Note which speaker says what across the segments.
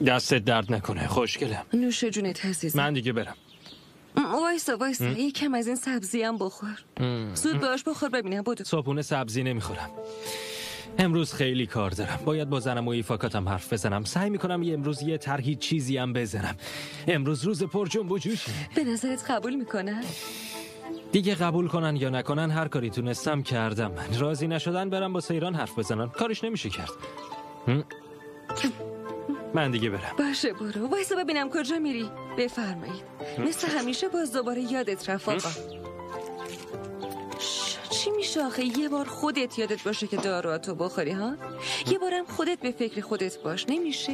Speaker 1: دستت درد نکنه خوشگلم.
Speaker 2: نوش جونت عزیزم.
Speaker 1: من دیگه برم.
Speaker 2: وایسا یکم از این سبزی هم بخور. زود باش بخور ببینم. بدو.
Speaker 1: صبحونه سبزی نمیخورم. امروز خیلی کار دارم. باید با زنم و ایفاکاتم حرف بزنم. سعی میکنم امروز یه طرحی چیزی هم بزنم. امروز روز پر جنب و جوشه.
Speaker 2: به نظرت قبول میکنن؟
Speaker 1: دیگه قبول کنن یا نکنن هر کاری تونستم کردم. راضی نشدن برم با سیران حرف بزنن. کارش نمیشه کرد. من دیگه برم.
Speaker 2: باشه برو. وایسا ببینم کجا میری. بفرمایید. مثل همیشه باز دوباره یادت رفت آقا. چی میشه آخه یه بار خودت یادت باشه که دارواتو بخوری ها؟ یه بارم خودت به فکر خودت باش. نمیشه؟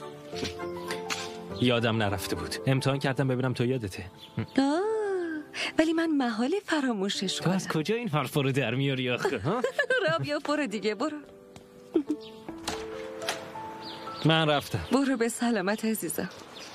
Speaker 1: یادم نرفته بود. امتحان کردم ببینم تو یادته.
Speaker 2: ولی من محال فراموشش کنم.
Speaker 1: تو از کجا این حرفا رو در میاری آخه؟
Speaker 2: رابیا برو دیگه برو.
Speaker 1: من رفتم.
Speaker 2: برو به سلامت عزیزم.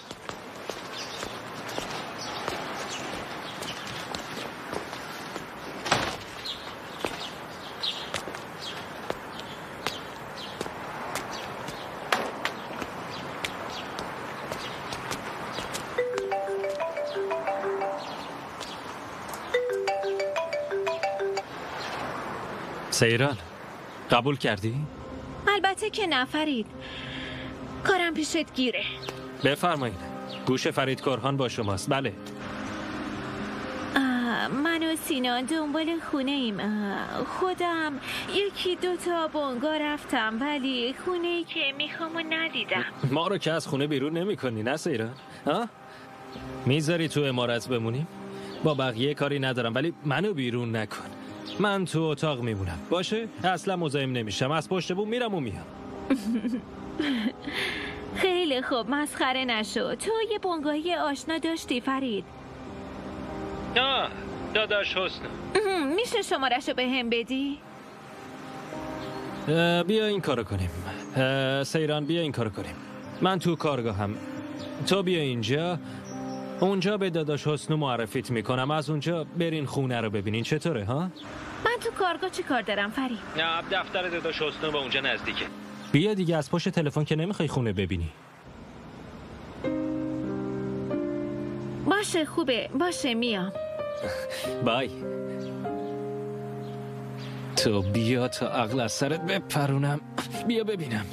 Speaker 1: سیران قبول کردی؟
Speaker 3: البته که نفرید. کارم پیشت گیره.
Speaker 1: بفرمایید. گوش فرید کرهان با شماست. بله.
Speaker 3: من و سینا دنبال خونه ایم. خودم یکی دوتا بنگاه رفتم ولی خونه ای که میخوامو ندیدم.
Speaker 1: ما رو که از خونه بیرون نمی کنی نه سیران؟ میذاری تو عمارت بمونیم؟ با بقیه کاری ندارم ولی منو بیرون نکن. من تو اتاق میمونم. باشه؟ اصلا مزاحم نمیشم. از پشت بوم میرم و میام.
Speaker 3: خیلی خوب مسخره نشو. تو یه بنگاهی آشنا داشتی فرید؟
Speaker 1: داداش حسن.
Speaker 3: میشه شمارشو به هم بدی؟
Speaker 1: بیا این کارو کنیم. سیران بیا این کارو کنیم. من تو کارگاهم. تو بیا اینجا. اونجا به داداش حسنو معرفیت میکنم. از اونجا برین خونه رو ببینین. چطوره ها؟
Speaker 3: من تو کارگاه چی کار دارم فرید؟
Speaker 1: نه دفتر داداش حسنو با اونجا نزدیکه. بیا دیگه از پشت تلفن که نمیخوای خونه ببینی.
Speaker 3: باشه خوبه. باشه میام.
Speaker 1: بای. تو بیا تا عقل از سرت بپرونم. بیا ببینم.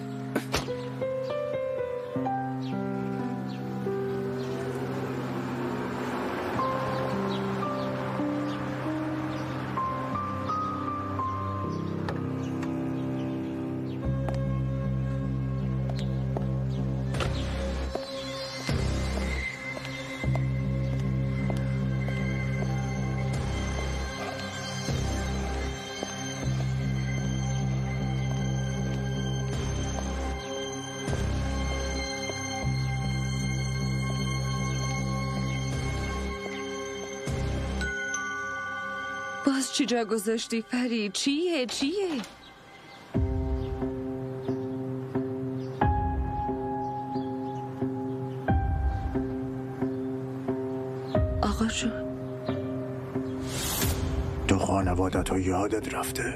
Speaker 2: باز چی جا گذاشتی فرید؟ چیه؟ آقا جون
Speaker 4: تو خانوادت رو یادت رفته.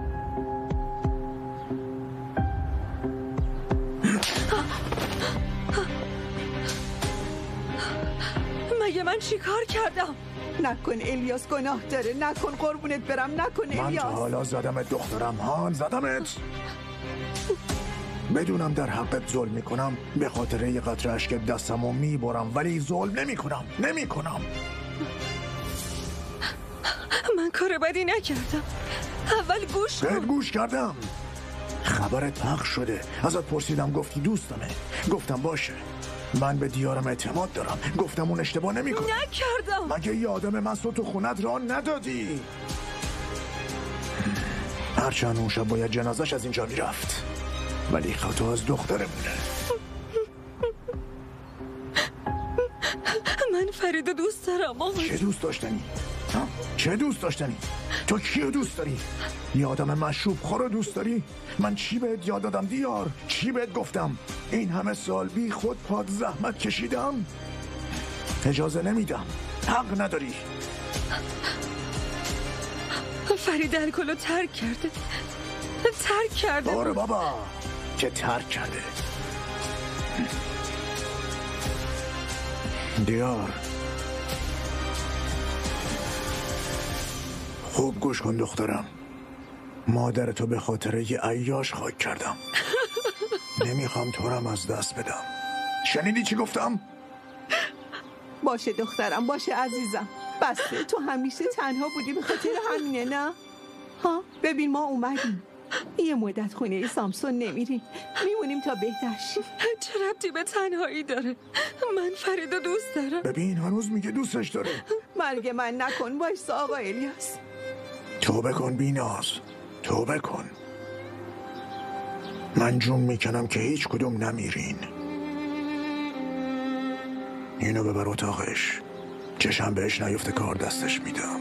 Speaker 2: مگه من چی کار کردم؟
Speaker 5: نکن الیاس گناه داره. نکن قربونت برم. نکن الیاس.
Speaker 4: من تا حالا زدمت دخترم هان. زدمت. بدونم در حقت ظلم میکنم. به خاطر یه قطره اشک دستمو میبرم ولی ظلم نمیکنم.
Speaker 2: من کار بدی نکردم. اول گوش کن.
Speaker 4: گوش کردم. خبرت پخش شده. ازت پرسیدم گفتی دوستمه. گفتم باشه. من به دیارم اعتماد دارم. گفتم اون اشتباه نمیکنه.
Speaker 2: نکردم.
Speaker 4: مگه یه آدم مسئول تو خونت را ندادی؟ هرچند اون شب باید جنازش از اینجا میرفت ولی خطا از دخترمونه.
Speaker 2: من فریدو دوست دارم آقا.
Speaker 4: چه دوست داشتنی؟ چه دوست داشتنی؟ تو کیو دوست داری؟ یه آدم مشروب خور دوست داری؟ من چی بهت یاد دادم دیار؟ چی بهت گفتم؟ این همه سال بی خود پاد زحمت کشیدم؟ اجازه نمیدم. حق نداری.
Speaker 2: فرید الکلو ترک کرده.
Speaker 4: آره بابا که ترک کرده. دیار، خوب گوش کن دخترم. مادرتو به خاطر یه عیاش خاک کردم. نمیخوام تو رم از دست بدم. شنیدی چی گفتم؟
Speaker 5: باشه دخترم، باشه عزیزم. بسته، تو همیشه تنها بودی، به خاطر همینه نه؟ ها ببین ما اومدیم. یه مدت خونه سامسون نمیریم، میمونیم تا بهتر شی.
Speaker 2: چه ربطی به تنهایی داره؟ من فریدو دوست دارم.
Speaker 4: ببین هنوز میگه دوستش داره.
Speaker 5: مرگ من نکن، وایسا آقا الیاس.
Speaker 4: توبه کن بیناز، توبه کن. من جون میکنم که هیچ کدوم نمیرین. اینو ببر اتاقش، چشم بهش نیفته کار دستش میدم.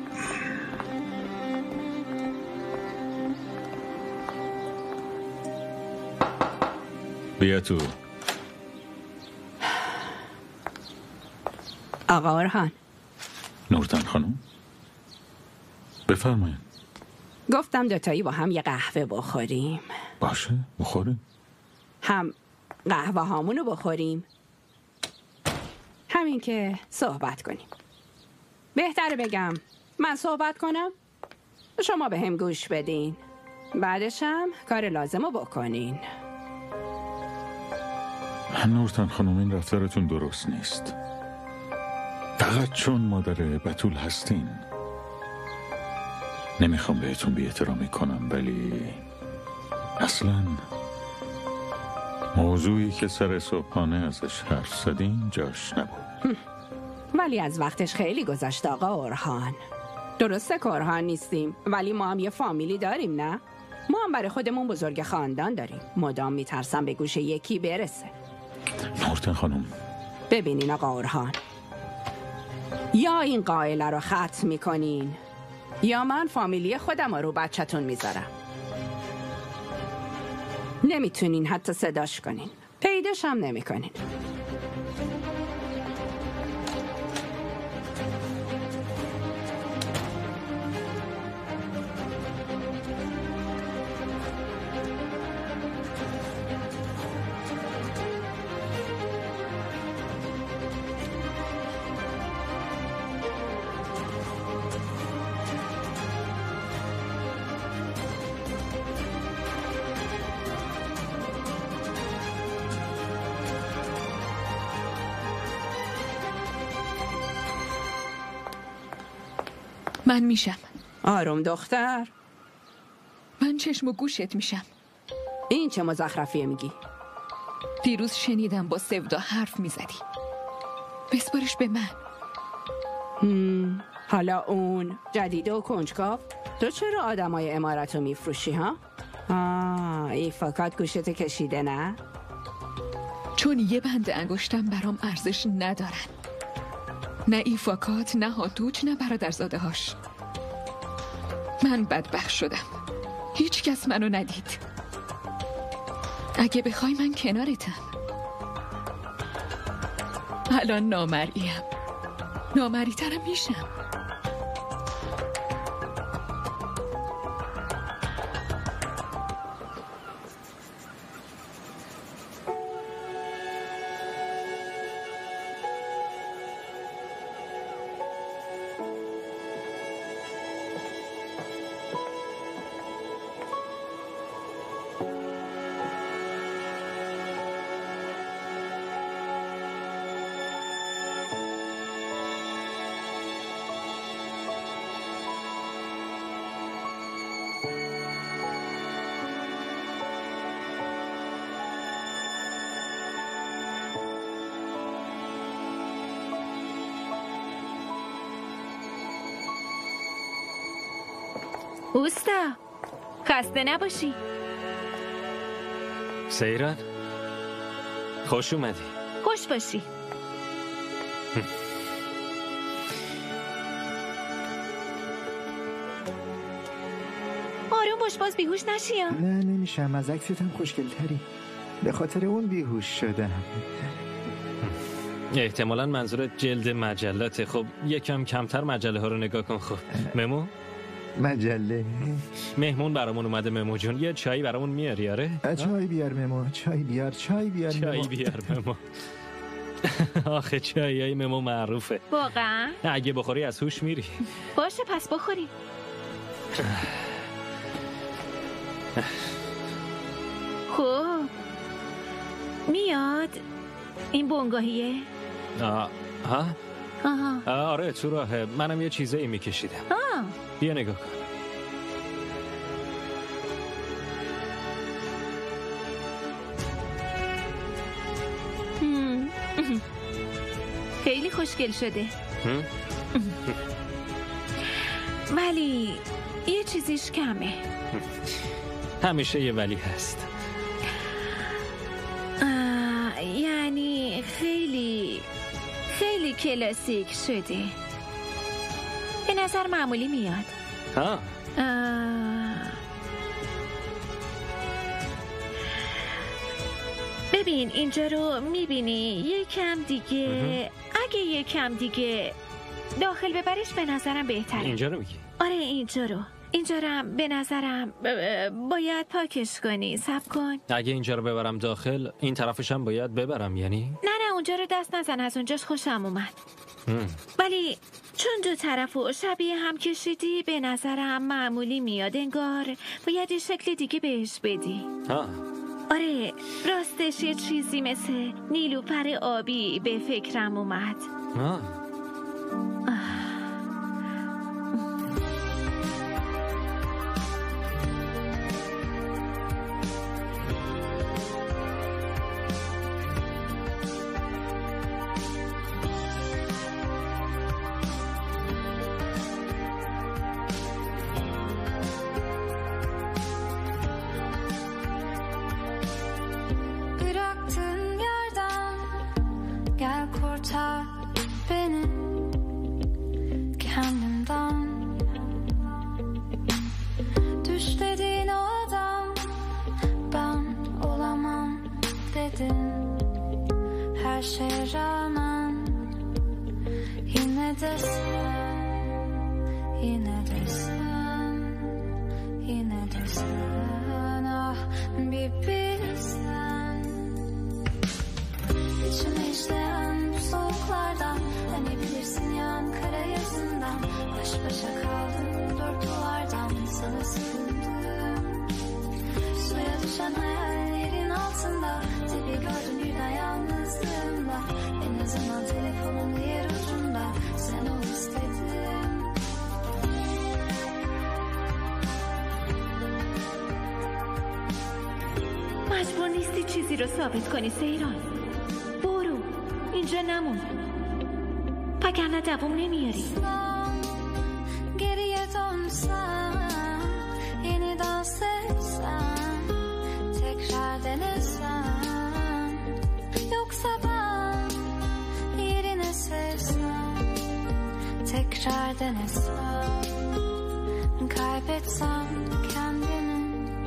Speaker 6: بیا تو.
Speaker 7: آقا ارحان.
Speaker 6: نورتن خانم بفرمایید.
Speaker 7: گفتم دوتایی با هم یه قهوه بخوریم.
Speaker 6: باشه بخوریم.
Speaker 7: هم قهوه هامونو بخوریم، همین که صحبت کنیم. بهتره بگم من صحبت کنم، شما به هم گوش بدین، بعدش هم کار لازمو بکنین.
Speaker 6: نورتن خانم این رفتارتون درست نیست. فقط چون مادر بتول هستین. نمیخوام بهتون بی احترامی کنم، ولی اصلا موضوعی که سر صبحانه ازش حرف زدین جاش نبود.
Speaker 7: ولی از وقتش خیلی گذشت آقا ارحان. درسته که ارحان نیستیم، ولی ما هم یه فامیلی داریم نه؟ ما هم برای خودمون بزرگ خاندان داریم. مدام میترسم به گوش یکی برسه.
Speaker 6: نورتن خانم
Speaker 7: ببینین آقا ارحان، یا این قائله رو ختم میکنین یا من فامیلی خودم رو بچه‌تون میذارم. نمیتونین حتی صداش کنین، پیداش هم نمیکنین.
Speaker 2: من میشم.
Speaker 7: آروم دختر.
Speaker 2: من چشم و گوشت میشم.
Speaker 7: این چه مزخرفیه میگی؟
Speaker 2: دیروز شنیدم با سودا حرف میزدی. بسپارش به من.
Speaker 7: حالا اون جدیده و کنجکاو، تو چرا آدمای امارت رو میفروشی ها؟ ای فقط گوشت کشیده نه؟
Speaker 2: چون یه بند انگشتم برام ارزش ندارن. نه ایفاکات، نه هاتوچ، نه برادرزاده هاش. من بدبخت شدم. هیچ کس منو ندید. اگه بخوای من کنارتم. الان نامرئیم. نامرئی‌ترم میشم.
Speaker 3: اوستا خسته نباشی.
Speaker 1: سیران خوش اومدی.
Speaker 3: خوش باشی. آروم باش، باز بیهوش نشیم.
Speaker 8: نه نمیشم، از عکست هم خوشگلتری. به خاطر اون بیهوش شدم.
Speaker 1: احتمالاً منظورت جلد مجلات. خب یکم کمتر مجله ها رو نگاه کن. خب ممو
Speaker 8: مجله.
Speaker 1: مهمون برامون اومده ممو جون، یه چایی برامون میاری؟ آره
Speaker 8: چای بیار ممو، چای بیار
Speaker 1: ممو. آخه چایی ممو معروفه
Speaker 3: واقعا؟
Speaker 1: اگه بخوری از هوش میری.
Speaker 3: باشه پس بخوریم. خب میاد این بنگاهیه؟
Speaker 1: ها؟ آره تو راهه، منم یه چیزایی میکشیدم. بیا نگاه کن.
Speaker 3: خیلی خوشگل شده. ولی یه چیزیش کمه.
Speaker 1: همیشه یه ولی هست.
Speaker 3: یعنی خیلی کلاسیک شده. به نظر معمولی میاد. ببین اینجا رو میبینی یکم دیگه اگه یکم دیگه داخل ببرش به نظرم بهتره.
Speaker 1: اینجا رو میگی؟
Speaker 3: آره اینجا رو به نظرم باید پاکش کنی. صبر کن.
Speaker 1: اگه اینجا رو ببرم داخل این طرفش هم باید ببرم یعنی؟
Speaker 3: نه اونجا رو دست نزن، از اونجاش خوشم اومد. ولی چون دو طرفو شبیه هم کشیدی به نظرم معمولی میاد، انگار باید یه شکل دیگه بهش بدی. آره راستش یه چیزی مثل نیلوفر آبی به فکرم اومد. مجبور نیستی چیزی رو ثابت کنی سیران. برو اینجا نمون، وگرنه دوام نمیاری.
Speaker 9: Geriye dönsem, yeniden sevsem, tekrar denesem, yoksa ben yerine sevsem, tekrar denesem, kaybetsem kendimi.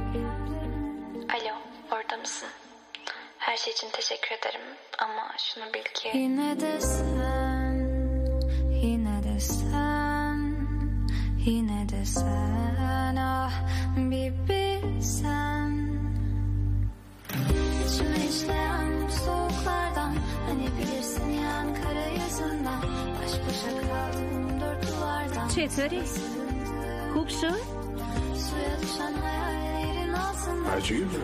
Speaker 10: Alo, orada mısın? Her şey için teşekkür ederim ama şunu bil ki...
Speaker 9: Yine de sen, yine de sen, yine de sen, ah bir bilsen. İçime işleyen soğuklardan, hani bilirsin ya Ankara yazından, baş başa kaldım dört duvardan.
Speaker 3: چطوری؟ خوب شد؟
Speaker 9: Suya düşen hayallerin altında.
Speaker 11: عجیبه،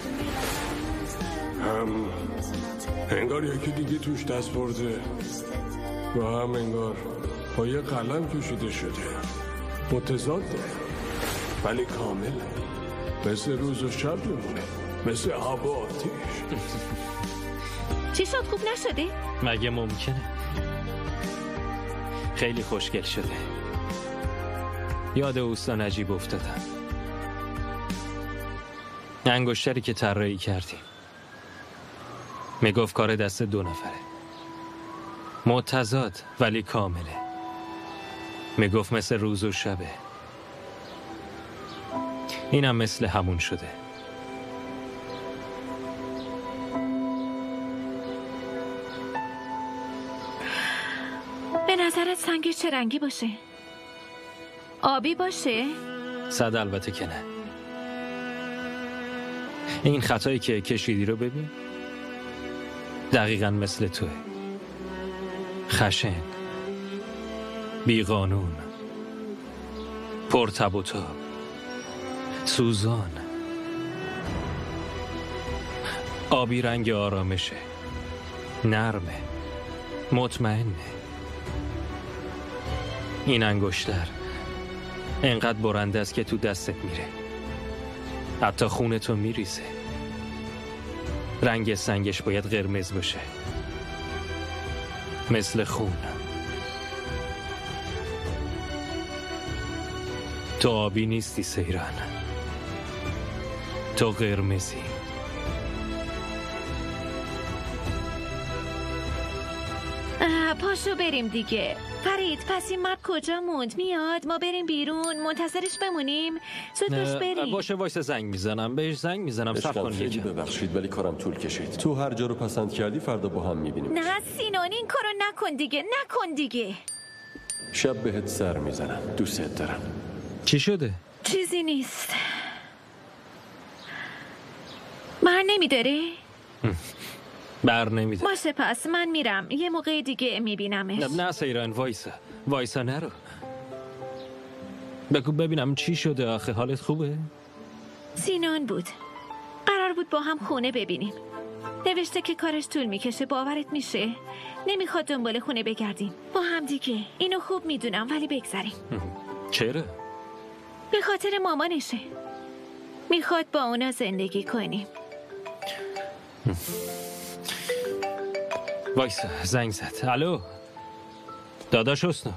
Speaker 11: هم انگار یکی دیگه توش دست برده و هم انگار با یه قلم کشیده شده. متضاده ولی کامله، مثل روز و شب میمونه، مثل آب و آتیش.
Speaker 3: چی شد؟ خوب نشده؟
Speaker 1: مگه ممکنه؟ خیلی خوشگل شده. یاد اوستا نجیب افتادم، انگشتری که طراحی کردیم. میگفت کار دست دو نفره، متضاد ولی کامله. میگفت مثل روز و شبه. اینم مثل همون شده.
Speaker 3: به نظرت سنگش چه رنگی باشه؟ آبی باشه؟
Speaker 1: صد البته که نه. این خطایی که کشیدی رو ببین، دقیقاً مثل توه. خشن، بیقانون، پرتب و تاب، سوزان. آبی رنگ آرامشه، نرمه، مطمئنه. این انگشتر انقدر برنده است که تو دستت میره، حتی خونتو میریزه. رنگ سنگش باید قرمز باشه، مثل خون. تو آبی نیستی سیران، تو قرمزی.
Speaker 3: پاشو بریم دیگه. فرید پس این مرد کجا موند؟ میاد ما بریم بیرون منتظرش بمونیم؟ زود باش بریم.
Speaker 1: باشه وایس زنگ میزنم بهش، زنگ میزنم. صبر کن.
Speaker 12: خیلی ببخشید ولی کارم طول کشید. تو هر جا رو پسند کردی فردا با هم میبینیم.
Speaker 3: نه سینون این کارو نکن دیگه.
Speaker 12: شب بهت سر میزنم، دوستت دارم.
Speaker 1: چی شده؟
Speaker 3: چیزی نیست. بر نمیداری؟
Speaker 1: بر نمیده.
Speaker 3: باشه پس من میرم، یه موقع دیگه میبینمش.
Speaker 1: نه سیران وایسا نرو. بگو ببینم چی شده آخه، حالت خوبه؟
Speaker 3: سینون بود، قرار بود با هم خونه ببینیم. نوشته که کارش طول میکشه، باورت میشه؟ نمیخواد دنبال خونه بگردیم با هم دیگه. اینو خوب میدونم ولی بگذاریم.
Speaker 1: چرا؟
Speaker 3: به خاطر مامانشه، میخواد با اونا زندگی کنیم.
Speaker 1: وایسا زنگ زد. الو داداش حسنو.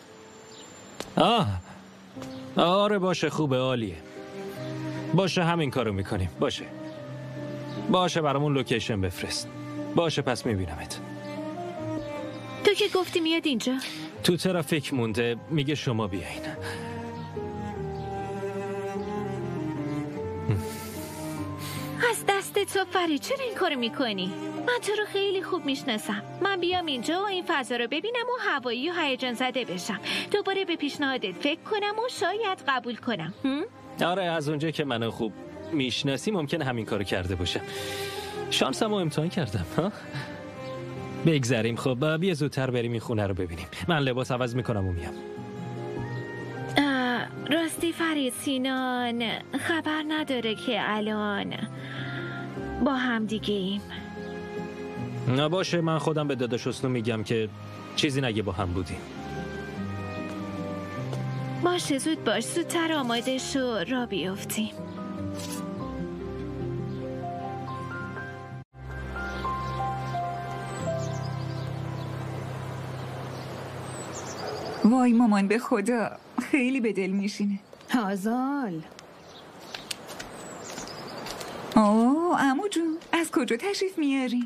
Speaker 1: آره باشه، خوبه، عالیه. باشه همین کارو میکنیم. باشه برامون لوکیشن بفرست. باشه پس میبینمت.
Speaker 3: تو که گفتی میاد اینجا؟
Speaker 1: تو ترافیک مونده، میگه شما بیاین.
Speaker 3: از دست تو فرید، چرا این کارو میکنی؟ من تو رو خیلی خوب میشناسم. من بیام اینجا و این فضا رو ببینم و هوایی و هیجان زده بشم، دوباره به پیشنهادت فکر کنم و شاید قبول کنم.
Speaker 1: آره از اونجا که منو خوب میشناسی ممکنه همین کارو کرده باشم. شانسمو امتحان کردم. بگذریم. خب بیا زودتر بریم این خونه رو ببینیم. من لباس عوض میکنم و میام.
Speaker 3: راستی فرید، سینان خبر نداره که الان با هم دیگه ایم؟
Speaker 1: نه باشه، من خودم به داداش حسنو میگم که چیزی نگه با هم بودیم.
Speaker 3: باشه زود باش، زودتر آماده شو را بیافتیم.
Speaker 2: وای مامان به خدا خیلی به دل میشینه.
Speaker 5: هازال.
Speaker 2: عمو جون از کجا تشریف میاری؟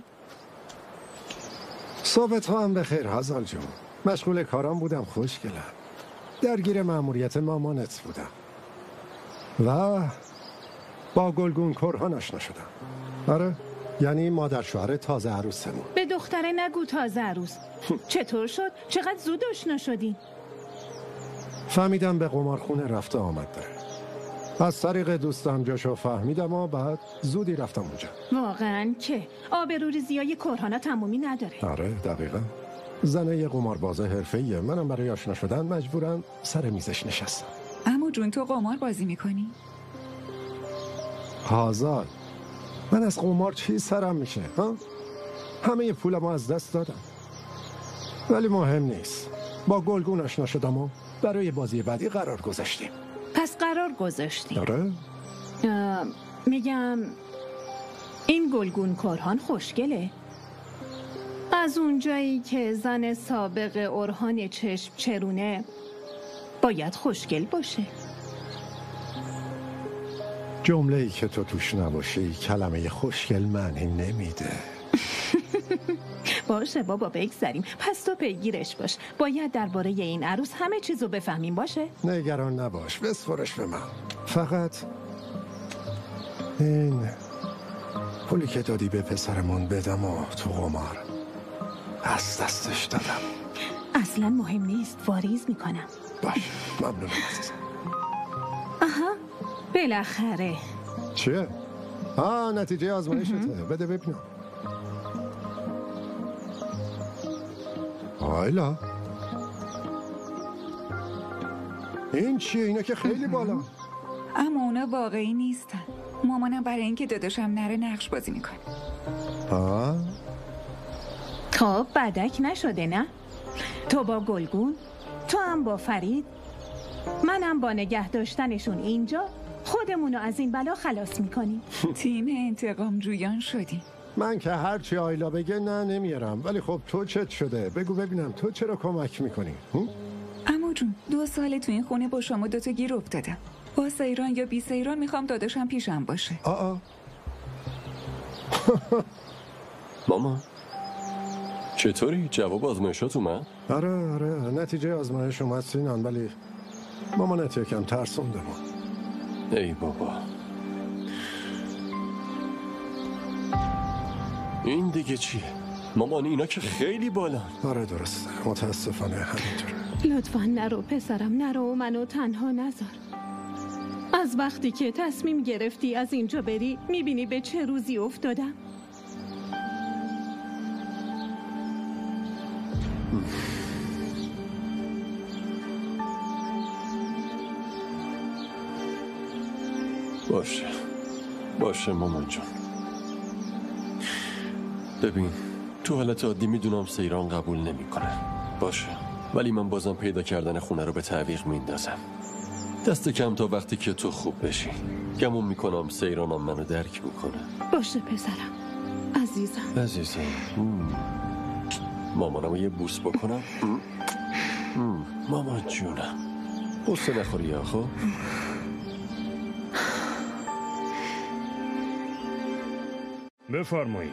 Speaker 13: صبح تو هم بخیر هازال جون. مشغول کارام بودم خوشگلم. درگیر مأموریت مامانت بودم و با گلگون کرهان آشنا شدم. آره یعنی مادر شوهر تازه عروسمون.
Speaker 5: به دختره نگو تازه عروس. چطور شد؟ چقدر زود آشنا شدین؟
Speaker 13: فهمیدم به قمارخونه رفته آمد داره. از طریق دوستم جاشو فهمیدم و بعد زودی رفتم اونجا.
Speaker 5: واقعا که آبروریزیای کرهانا تمومی نداره.
Speaker 13: آره دقیقا. زنه یه قمارباز حرفه‌ایه. منم برای آشنا شدن مجبورم سر میزش نشستم.
Speaker 2: عمو جون تو قمار بازی میکنی؟
Speaker 13: هازال من از قمار چی سرم میشه؟ همه پولمو از دست دادم. ولی مهم نیست. با گلگون آشنا شدم و برای بازی بعدی قرار گذاشتیم.
Speaker 5: پس قرار گذاشتیم؟
Speaker 13: آره.
Speaker 5: میگم این گلگون کرهان خوشگله. از اونجایی که زن سابق اورهان چشم چرونه باید خوشگل باشه.
Speaker 13: جمله‌ای که تو توش نباشی کلمه خوشگل معنی نمیده.
Speaker 5: باشه بابا بگذریم. پس تو پیگیرش باش. باید درباره این عروس همه چیزو بفهمیم. باشه؟
Speaker 13: نگران نباش، بسپرش به من. فقط این پولی که دادی به پسرمون بدم و تو قمار از دستش دادم.
Speaker 5: اصلا مهم نیست، واریز میکنم.
Speaker 13: باشه ممنونم عزیزم.
Speaker 5: آها بالاخره.
Speaker 13: چیه؟ نتیجه آزمایشته. بده ببینم. آیلا این چیه؟ اینا که خیلی بالا.
Speaker 14: اما اونا واقعی نیستن. مامانم برای اینکه داداشم نره نقش بازی میکنه.
Speaker 5: خب بدک نشده نه؟ تو با گلگون، تو هم با فرید، منم با نگه داشتنشون اینجا خودمونو از این بلا خلاص میکنیم.
Speaker 14: تیم انتقام جویان شدیم.
Speaker 13: من که هرچی آیلا بگه نمیارم. ولی خب تو چت شده؟ بگو ببینم تو چرا کمک میکنی؟
Speaker 14: عمو جون 2 ساله تو این خونه با شما 2 تا گیر افتادم. با سیران یا بی سیران میخوام داداشم پیشم باشه.
Speaker 12: ماما چطوری؟ جواب آزمایشات اومد؟
Speaker 13: آره نتیجه آزمایش اومد سینان، ولی مامانت یکم ترسونده ما.
Speaker 12: ای بابا این دیگه چیه؟ مامان اینا که خیلی بالا.
Speaker 13: آره درسته متاسفانه همینطوره.
Speaker 5: لطفا نرو پسرم، نرو، منو تنها نذار. از وقتی که تصمیم گرفتی از اینجا بری میبینی به چه روزی افتادم.
Speaker 12: باشه مامان جان. ببین تو حالت عادی میدونم سیران قبول نمیکنه. باشه ولی من بازم پیدا کردن خونه رو به تعویق میندازم. دست کم تا وقتی که تو خوب بشی. گمون میکنم سیرانم منو درک میکنه.
Speaker 5: باشه پسرم عزیزم.
Speaker 12: مامانم یه بوس بکنم. مامان جونم قصه نخوری آخو.
Speaker 15: بفرمایید.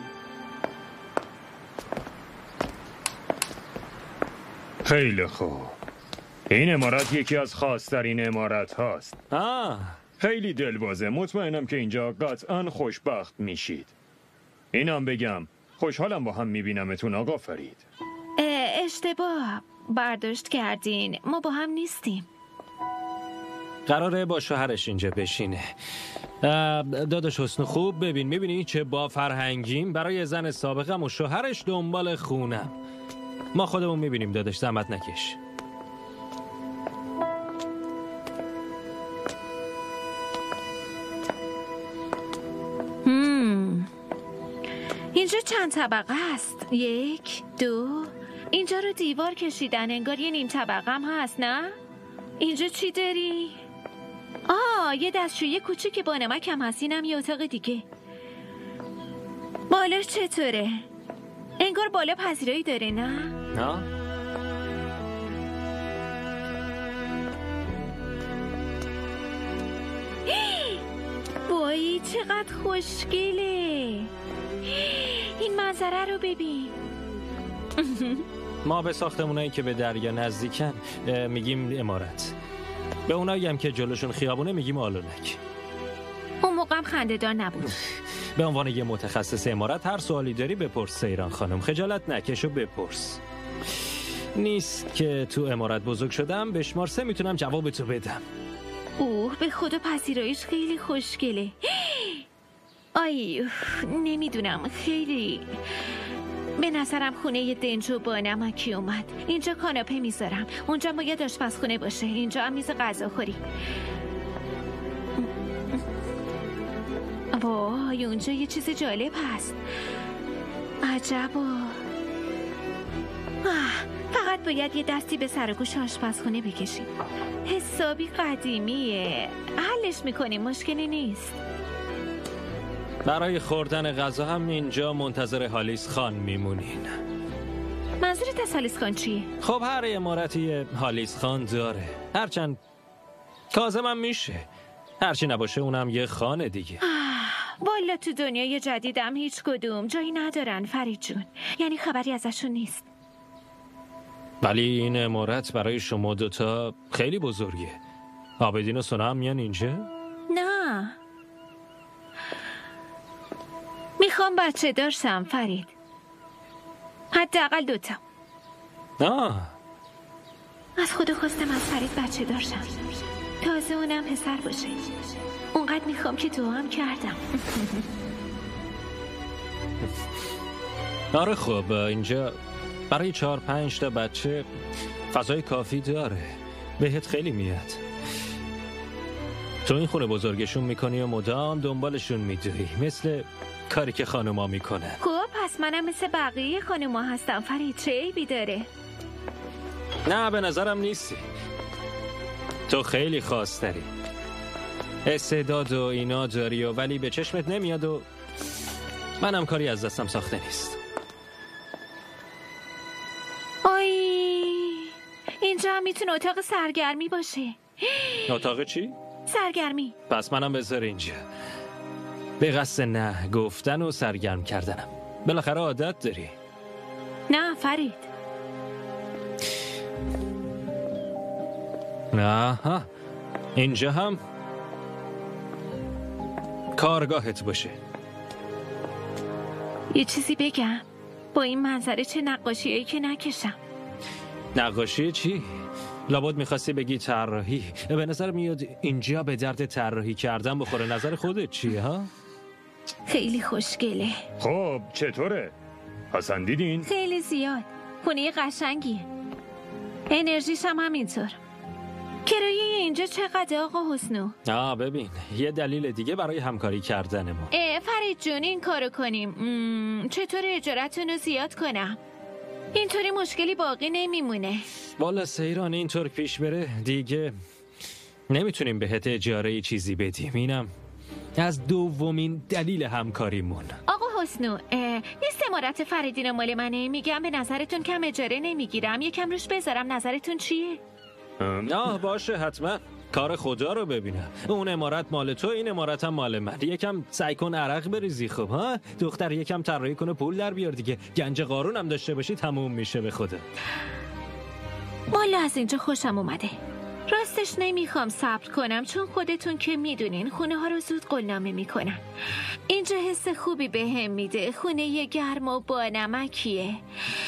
Speaker 15: خیلی خوب. این عمارت یکی از خاص‌ترین عمارت هاست. خیلی دلوازه. مطمئنم که اینجا قطعاً خوشبخت میشید. اینم بگم خوشحالم با هم میبینمتون آقا فرید.
Speaker 3: اشتباه برداشت کردین. ما با هم نیستیم.
Speaker 1: قراره با شوهرش اینجا بشینه. داداش حسن خوب ببین میبینی چه با فرهنگیم. برای زن سابقم و شوهرش دنبال خونم. ما خودمون میبینیم داداش زحمت نکش.
Speaker 3: اینجا چند طبقه است؟ 1 2. اینجا رو دیوار کشیدن انگار یه نیم طبقه هم هست نه؟ اینجا چی داری؟ یه دستشویی کوچیک با نمک هم هست. اینم یه اتاق دیگه. بالاش چطوره؟ انگار بالا پذیرایی داره نه؟ وای چقدر خوشگله. این منظره رو ببین.
Speaker 1: ما به ساختمونایی که به دریا نزدیکن میگیم عمارت. به اونایی هم که جلوشون خیابونه میگیم آلونک.
Speaker 3: اون موقعم خنده‌دار نبود.
Speaker 1: به عنوان یه متخصص عمارت هر سوالی داری بپرس سیران خانم. خجالت نکش و بپرس. نیست که تو عمارت بزرگ شدم به شمار 3 میتونم جوابتو بدم.
Speaker 3: به خدا پذیراییش خیلی خوشگله. نمیدونم خیلی به نظرم خونه دنجو با نمکی اومد. اینجا کاناپه میذارم. اونجا باید آشپزخونه باشه. اینجا هم میز غذاخوری. وای اونجا یه چیز جالب هست. عجبا. فقط باید یه دستی به سر و گوش آشپزخونه بکشیم. حسابی قدیمیه. حلش میکنیم مشکلی نیست.
Speaker 1: برای خوردن غذا هم اینجا منتظر هالیس خان میمونین.
Speaker 3: منظورت از هالیس خان چیه؟
Speaker 1: خب هر عمارتی هالیس خان داره. هرچند کاظم هم میشه. هرچی نباشه اونم یه خانه دیگه.
Speaker 3: والا تو دنیای جدیدم هیچ کدوم جایی ندارن فرید جون. یعنی خبری ازشون نیست.
Speaker 1: ولی این عمارت برای شما دوتا خیلی بزرگه. آبدین و سنا هم میان اینجا؟
Speaker 3: نه میخوام بچه داشتم فرید. حداقل 2 تا. از خدا خواستم از فرید بچه داشتم، تازه اونم پسر باشه. اونقدر میخوام که دعام کردم.
Speaker 1: آره خب اینجا برای 4-5 تا بچه فضای کافی داره، بهت خیلی میاد. تو این خونه بزرگشون میکنی و مدام دنبالشون میدوی، مثل کاری که خانوما میکنه.
Speaker 3: خب پس منم مثل بقیه خانوما هستم فرید، چه عیبی داره؟
Speaker 1: نه به نظرم نیستی، تو خیلی خاص داری، استعداد و اینا داری و ولی به چشمت نمیاد و منم کاری از دستم ساخته نیست.
Speaker 3: اینجا هم میتونه اتاق سرگرمی باشه.
Speaker 1: اتاق چی؟
Speaker 3: سرگرمی.
Speaker 1: پس منم بذار اینجا، به قصد نه گفتن و سرگرم کردنم. بالاخره عادت داری.
Speaker 3: نه فرید.
Speaker 1: نه اینجا هم کارگاهت باشه.
Speaker 3: یه چیزی بگم، با این منظره چه نقاشیایی که نکشم.
Speaker 1: نقاشی چی؟ لابد میخواستی بگی طراحی. به نظر میاد اینجا به درد طراحی کردن بخوره. نظر خودت چیه ها؟
Speaker 3: خیلی خوشگله.
Speaker 15: خب چطوره؟ حسن دیدین؟
Speaker 3: خیلی زیاد. خونه قشنگیه. انرژیش هم همینطور. کرایه اینجا چقدر آقا حسنو؟
Speaker 1: ببین یه دلیل دیگه برای همکاری کردن ما.
Speaker 3: فرید جون این کارو کنیم. چطور اجارتون رو زیاد کنم؟ اینطوری مشکلی باقی نمیمونه.
Speaker 1: والا سیران اینطور پیش بره دیگه نمیتونیم بهت اجاره چیزی بدیم. اینم از دومین دلیل همکاریمون.
Speaker 3: آقا حسنو نیست امارت فریدین مال منه؟ میگم به نظرتون کم اجاره نمیگیرم، یکم روش بذارم، نظرتون چیه؟
Speaker 1: نه باشه حتما، کار خدا رو ببینم. اون امارت مال تو، این امارت هم مال من. یکم سعی کن عرق بریزی. خب ها دختر یکم طراحی کنه پول در بیار دیگه. گنج قارون هم داشته باشی تموم میشه به خدا.
Speaker 3: والا از اینجا خوشم اومده. راستش نمیخوام صبر کنم، چون خودتون که میدونین خونه ها رو زود قولنامه میکنن. اینجا حس خوبی به هم میده، خونه گرم و با نمکیه.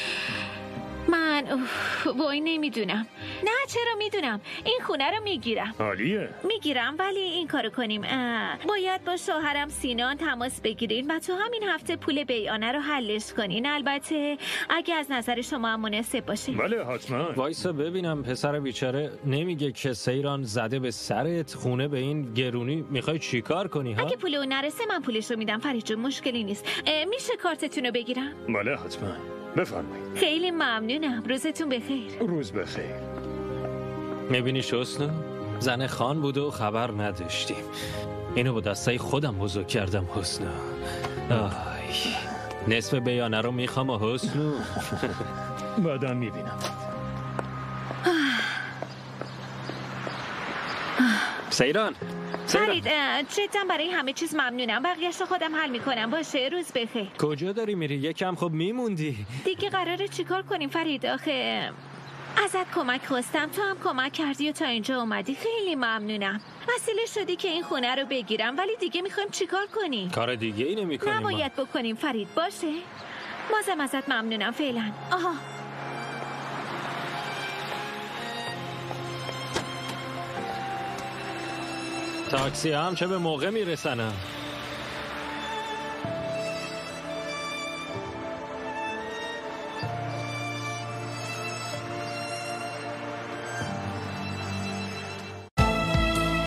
Speaker 3: من وای نمیدونم. نه چرا میدونم، این خونه رو میگیرم.
Speaker 15: عالیه.
Speaker 3: میگیرم، ولی این کارو کنیم باید با شوهرم سینان تماس بگیرین و تو همین هفته پول بیعانه رو حلش کنین. البته اگه از نظر شما هم مناسب باشه.
Speaker 15: بله حتما.
Speaker 1: وایسا ببینم پسر بیچاره نمیگه که سیران زده به سرت، خونه به این گرونی میخوای چیکار کنی ها؟
Speaker 3: اگه پول اون نرسه من پولش رو میدم فرید جون، مشکلی نیست. میشه کارتتون رو بگیرم؟
Speaker 15: بله حتما، بفرمایید.
Speaker 3: خیلی ممنونم، روزتون بخیر.
Speaker 15: روز بخیر.
Speaker 1: میبینی حسنو؟ زن خان بود و خبر نداشتیم. اینو با دستای خودم بزرگ کردم حسنو. نصف بیانه رو میخوام حسنو.
Speaker 15: بعدا میبینم.
Speaker 1: سیران
Speaker 3: فرید جدا برای همه چیز ممنونم، بقیه‌اش رو خودم حل میکنم. باشه روز بخیر.
Speaker 1: کجا داری میری؟ یکم خب میموندی
Speaker 3: دیگه. قراره چیکار کنیم فرید؟ آخه ازت کمک خواستم، تو هم کمک کردی و تا اینجا اومدی. خیلی ممنونم. وسیله شدی که این خونه رو بگیرم، ولی دیگه میخوایم چیکار کنیم؟
Speaker 1: کار دیگه ای نمی کنیم.
Speaker 3: نباید بکنیم فرید. باشه بازم ازت ممنونم. فعلا. آها
Speaker 1: تاکسی هم چه به موقع میرسنم.